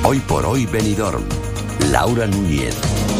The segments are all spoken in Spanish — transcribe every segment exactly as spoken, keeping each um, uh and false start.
Hoy por hoy Benidorm. Laura Núñez.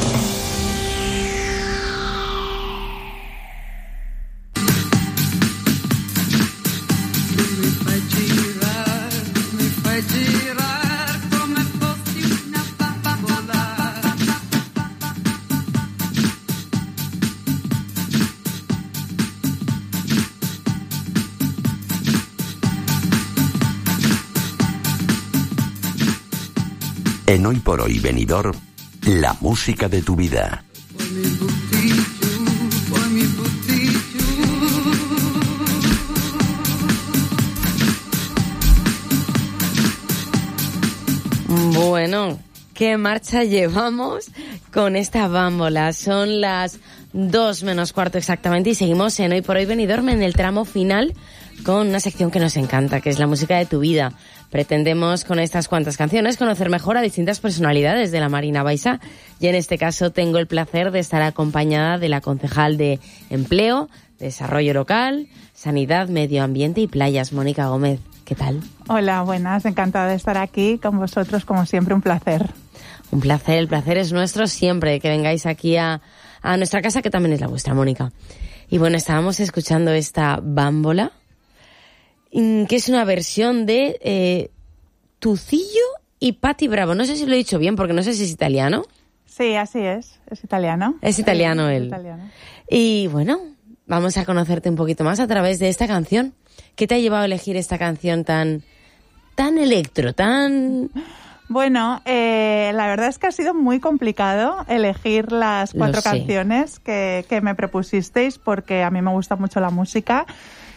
En Hoy por Hoy Benidorm, la música de tu vida. Bueno, ¿qué marcha llevamos con esta bámbola? Son las dos menos cuarto exactamente y seguimos en Hoy por Hoy Benidorm en el tramo final con una sección que nos encanta, que es la música de tu vida. Pretendemos con estas cuantas canciones conocer mejor a distintas personalidades de la Marina Baixa y en este caso tengo el placer de estar acompañada de la concejal de Empleo, Desarrollo Local, Sanidad, Medio Ambiente y Playas, Mónica Gómez. ¿Qué tal? Hola, buenas, encantada de estar aquí con vosotros, como siempre, un placer. Un placer, el placer es nuestro siempre, que vengáis aquí a, a nuestra casa, que también es la vuestra, Mónica. Y bueno, estábamos escuchando esta bámbola, que es una versión de eh, Tucillo y Patti Bravo. No sé si lo he dicho bien, porque no sé si es italiano. Sí, así es, es italiano. Es italiano sí, él. Es italiano. Y bueno, vamos a conocerte un poquito más a través de esta canción. ¿Qué te ha llevado a elegir esta canción tan, tan electro, tan...? Bueno, eh, la verdad es que ha sido muy complicado elegir las cuatro canciones que, que me propusisteis, porque a mí me gusta mucho la música.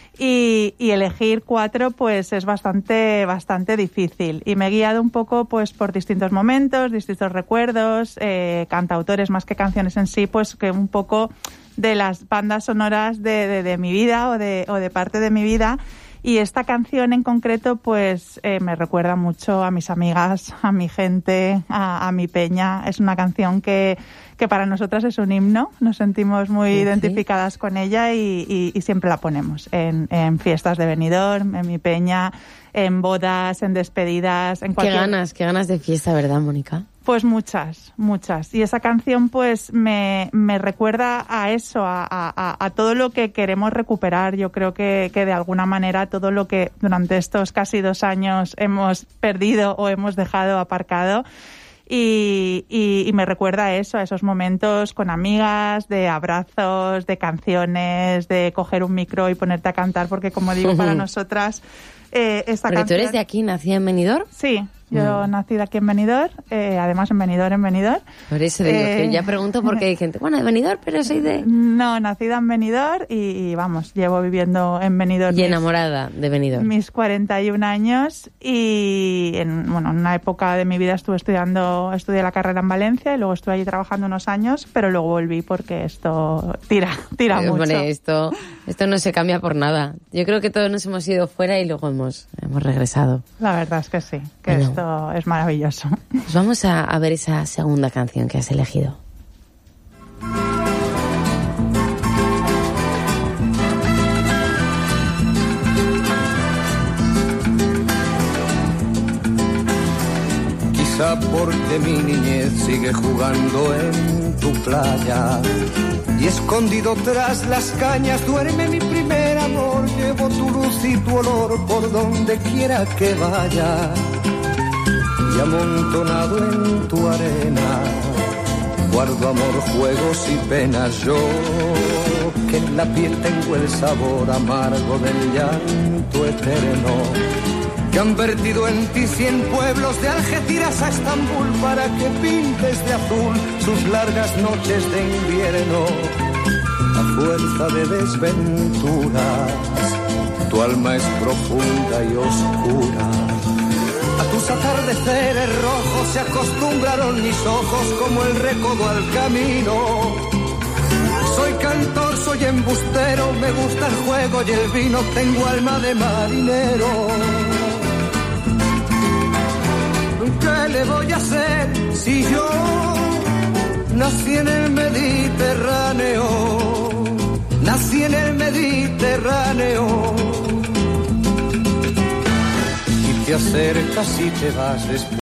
Y, y elegir cuatro pues es bastante bastante difícil y me he guiado un poco pues por distintos momentos, distintos recuerdos, eh, cantautores más que canciones en sí, pues que un poco de las bandas sonoras de, de, de mi vida o de, o de parte de mi vida. Y esta canción en concreto pues eh, me recuerda mucho a mis amigas, a mi gente, a, a mi peña. Es una canción que, que para nosotras es un himno, nos sentimos muy sí, identificadas sí. con ella y, y, y siempre la ponemos en, en fiestas de Benidorm, en mi peña, en bodas, en despedidas, en cualquier... Qué ganas, qué ganas de fiesta, ¿verdad, Mónica? Pues muchas, muchas. Y esa canción pues me, me recuerda a eso, a, a, a todo lo que queremos recuperar. Yo creo que, que de alguna manera todo lo que durante estos casi dos años hemos perdido o hemos dejado aparcado. Y, y, y me recuerda a eso, a esos momentos con amigas, de abrazos, de canciones, de coger un micro y ponerte a cantar, porque como digo, para nosotras eh, esta Porque canción... tú eres de aquí, nacida en Benidorm. Sí. Yo mm. nací aquí en Benidorm, eh, además en Benidorm, en Benidorm. Por eso digo eh, que ya pregunto porque hay gente, bueno, de Benidorm, pero soy de... No, nacida en Benidorm y, y vamos, llevo viviendo en Benidorm. Y enamorada de Benidorm. Mis cuarenta y un años y en, bueno, en una época de mi vida estuve estudiando, estudié la carrera en Valencia y luego estuve allí trabajando unos años, pero luego volví porque esto tira, tira eh, mucho. Hombre, esto, esto no se cambia por nada. Yo creo que todos nos hemos ido fuera y luego hemos, hemos regresado. La verdad es que sí, que bueno. Esto es maravilloso. Pues vamos a, a ver esa segunda canción que has elegido. Quizá porque mi niñez sigue jugando en tu playa y escondido tras las cañas duerme mi primer amor. Llevo tu luz y tu olor por donde quiera que vaya. Y amontonado en tu arena guardo amor, juegos y penas. Yo que en la piel tengo el sabor amargo del llanto eterno, que han vertido en ti cien pueblos de Algeciras a Estambul para que pintes de azul sus largas noches de invierno. A fuerza de desventuras tu alma es profunda y oscura. A tus atardeceres rojos se acostumbraron mis ojos como el recodo al camino. Soy cantor, soy embustero, me gusta el juego y el vino, tengo alma de marinero. ¿Qué le voy a hacer si yo nací en el Mediterráneo? Nací en el Mediterráneo. Te acercas y te vas después.